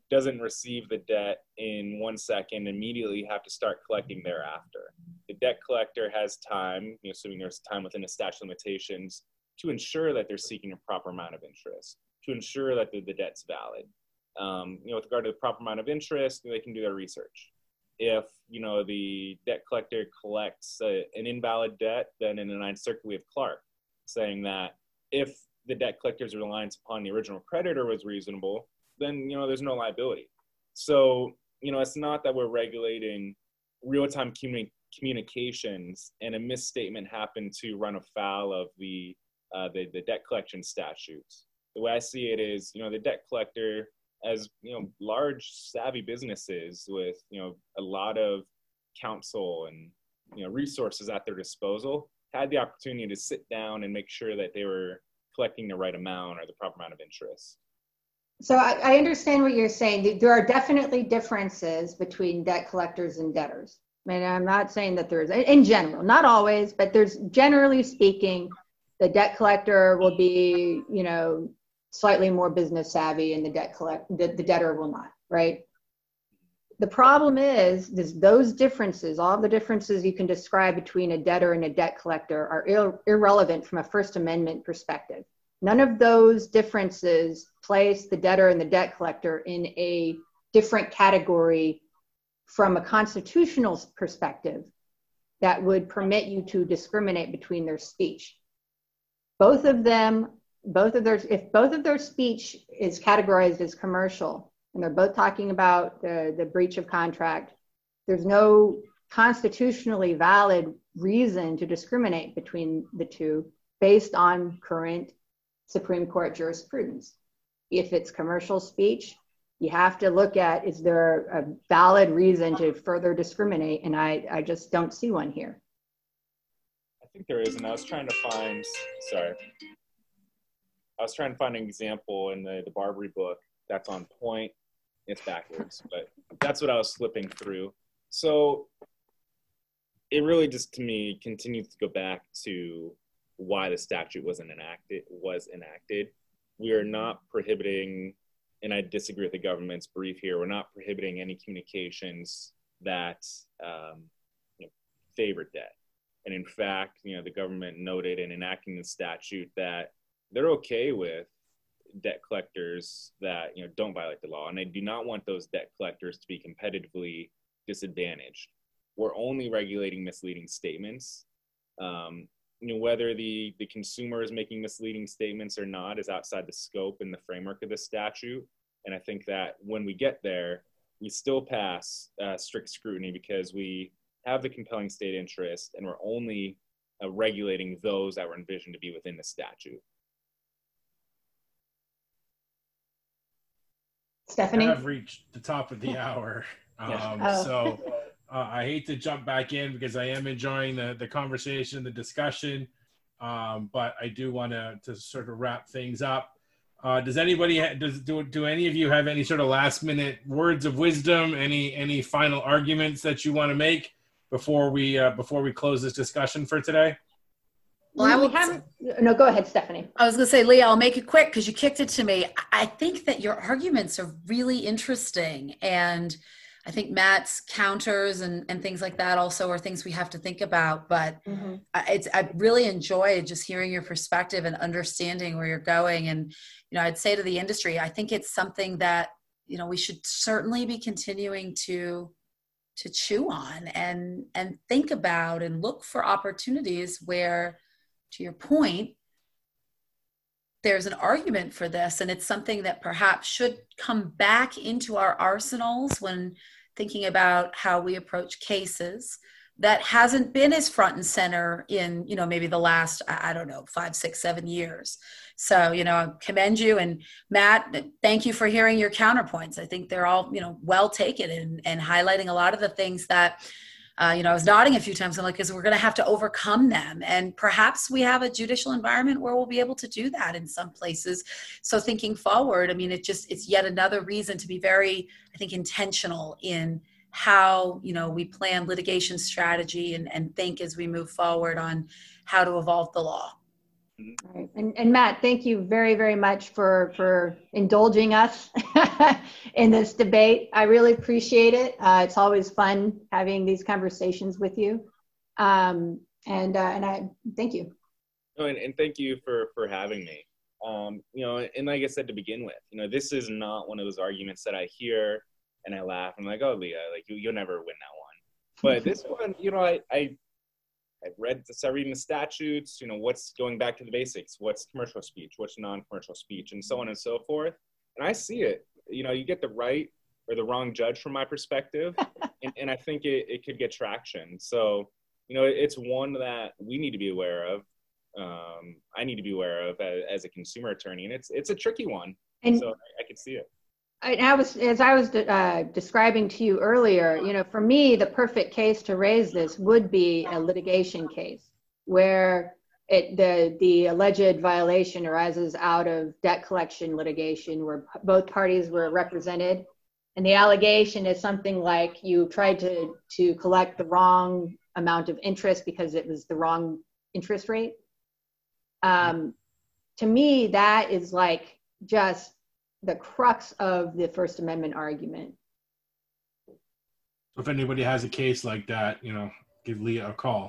Speaker 3: doesn't receive the debt in 1 second, immediately have to start collecting thereafter. The debt collector has time, assuming there's time within the statute of limitations, to ensure that they're seeking a proper amount of interest, to ensure that the debt's valid. With regard to the proper amount of interest, they can do their research. If, the debt collector collects an invalid debt, then in the Ninth Circuit, we have Clark saying that if the debt collector's reliance upon the original creditor was reasonable, then, there's no liability. So, it's not that we're regulating real-time communications and a misstatement happened to run afoul of the debt collection statutes. The way I see it is, the debt collector, as large savvy businesses with a lot of counsel and resources at their disposal, had the opportunity to sit down and make sure that they were collecting the right amount or the proper amount of interest.
Speaker 2: So I understand what you're saying. There are definitely differences between debt collectors and debtors. I mean, I'm not saying that there's, in general, not always, but there's, generally speaking, the debt collector will be, slightly more business savvy, and the debtor will not, right? The problem is those differences, all the differences you can describe between a debtor and a debt collector are irrelevant from a First Amendment perspective. None of those differences place the debtor and the debt collector in a different category from a constitutional perspective that would permit you to discriminate between their speech. If both of their speech is categorized as commercial, and they're both talking about the breach of contract, there's no constitutionally valid reason to discriminate between the two based on current Supreme Court jurisprudence. If it's commercial speech, you have to look at, is there a valid reason to further discriminate? And I just don't see one here.
Speaker 3: I think there is, and I was trying to find an example in the Barbary book that's on point. It's backwards, but that's what I was flipping through. So it really just, to me, continues to go back to why the statute was enacted. We are not prohibiting, and I disagree with the government's brief here, we're not prohibiting any communications that favor debt. And in fact, the government noted in enacting the statute that they're okay with debt collectors that don't violate the law, and they do not want those debt collectors to be competitively disadvantaged. We're only regulating misleading statements. Whether the consumer is making misleading statements or not is outside the scope and the framework of the statute. And I think that when we get there, we still pass strict scrutiny because we have the compelling state interest, and we're only regulating those that were envisioned to be within the statute.
Speaker 2: Stephanie?
Speaker 1: I've reached the top of the hour. So I hate to jump back in because I am enjoying the conversation, the discussion, but I do want to sort of wrap things up. Does anybody do any of you have any sort of last minute words of wisdom? Any final arguments that you want to make before we close this discussion for today?
Speaker 2: Well, no, go ahead, Stephanie.
Speaker 4: I was going to say, Leah, I'll make it quick because you kicked it to me. I think that your arguments are really interesting. And I think Matt's counters and things like that also are things we have to think about. But I really enjoyed just hearing your perspective and understanding where you're going. And, I'd say to the industry, I think it's something that, we should certainly be continuing to chew on and think about and look for opportunities where, to your point, there's an argument for this, and it's something that perhaps should come back into our arsenals when thinking about how we approach cases that hasn't been as front and center in, maybe the last, 5, 6, 7 years. So, I commend you. And Matt, thank you for hearing your counterpoints. I think they're all, well taken and highlighting a lot of the things that, I was nodding a few times. I'm like, because we're going to have to overcome them. And perhaps we have a judicial environment where we'll be able to do that in some places. So thinking forward, it's yet another reason to be very, I think, intentional in how, we plan litigation strategy and think as we move forward on how to evolve the law.
Speaker 2: All right. And Matt, thank you very, very much for indulging us in this debate. I really appreciate it. It's always fun having these conversations with you. And I thank you.
Speaker 3: Oh, and thank you for having me. And like I said to begin with, this is not one of those arguments that I hear and I laugh. I'm like, oh, Leah, like you'll never win that one. But this one, I started reading the statutes, what's going back to the basics, what's commercial speech, what's non-commercial speech, and so on and so forth. And I see it. You get the right or the wrong judge from my perspective, and I think it could get traction. So, it's one that we need to be aware of. I need to be aware of as a consumer attorney, and it's a tricky one. And so I could see it.
Speaker 2: As I was describing to you earlier, for me, the perfect case to raise this would be a litigation case where the alleged violation arises out of debt collection litigation where both parties were represented. And the allegation is something like you tried to collect the wrong amount of interest because it was the wrong interest rate. To me, that is like just the crux of the First Amendment argument.
Speaker 1: If anybody has a case like that, give Leah a call.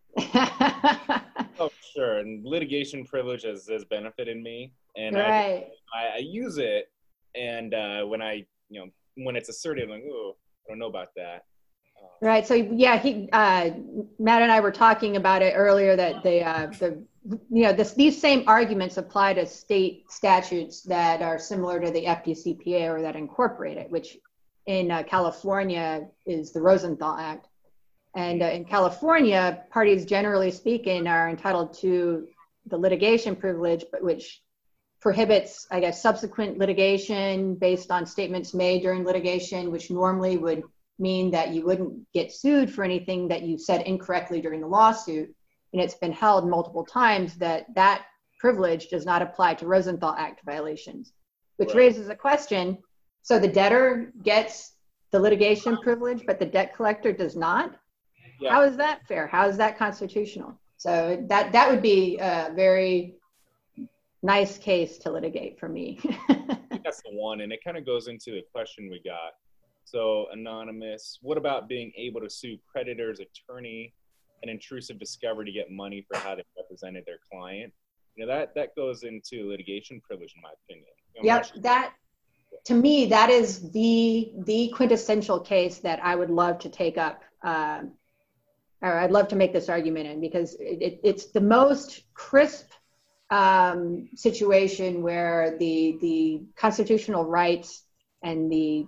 Speaker 3: Oh, sure. And litigation privilege has benefited me, and
Speaker 2: right.
Speaker 3: I use it. And when it's asserted, I'm like, oh, I don't know about that.
Speaker 2: Right. So yeah, Matt and I were talking about it earlier that these same arguments apply to state statutes that are similar to the FDCPA or that incorporate it, which in California is the Rosenthal Act. And in California, parties generally speaking are entitled to the litigation privilege, but which prohibits, I guess, subsequent litigation based on statements made during litigation, which normally would mean that you wouldn't get sued for anything that you said incorrectly during the lawsuit. And it's been held multiple times that privilege does not apply to Rosenthal Act violations, which raises a question. So the debtor gets the litigation privilege, but the debt collector does not? Yeah. How is that fair? How is that constitutional? So that would be a very nice case to litigate for me.
Speaker 3: I think that's the one, and it kind of goes into the question we got. So anonymous, what about being able to sue creditor's attorney and intrusive discovery to get money for how they represented their client? That goes into litigation privilege, in my opinion.
Speaker 2: That to me, that is the quintessential case that I would love to take up, or I'd love to make this argument in, because it's the most crisp situation where the constitutional rights and the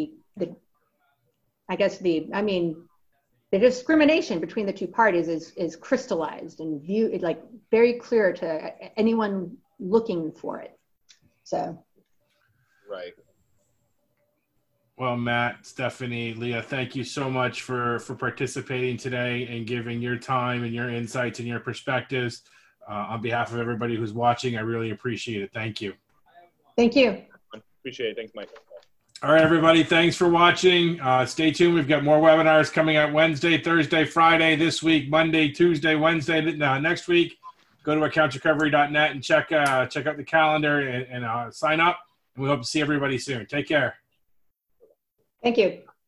Speaker 2: discrimination between the two parties is crystallized and viewed like very clear to anyone looking for it. So.
Speaker 3: Right.
Speaker 1: Well, Matt, Stephanie, Leah, thank you so much for participating today and giving your time and your insights and your perspectives. On behalf of everybody who's watching, I really appreciate it. Thank you.
Speaker 2: Thank you.
Speaker 3: Appreciate it. Thanks, Mike.
Speaker 1: All right, everybody. Thanks for watching. Stay tuned. We've got more webinars coming out Wednesday, Thursday, Friday, this week, Monday, Tuesday, Wednesday, next week. Go to accountrecovery.net and check out the calendar and sign up. And we hope to see everybody soon. Take care.
Speaker 2: Thank you.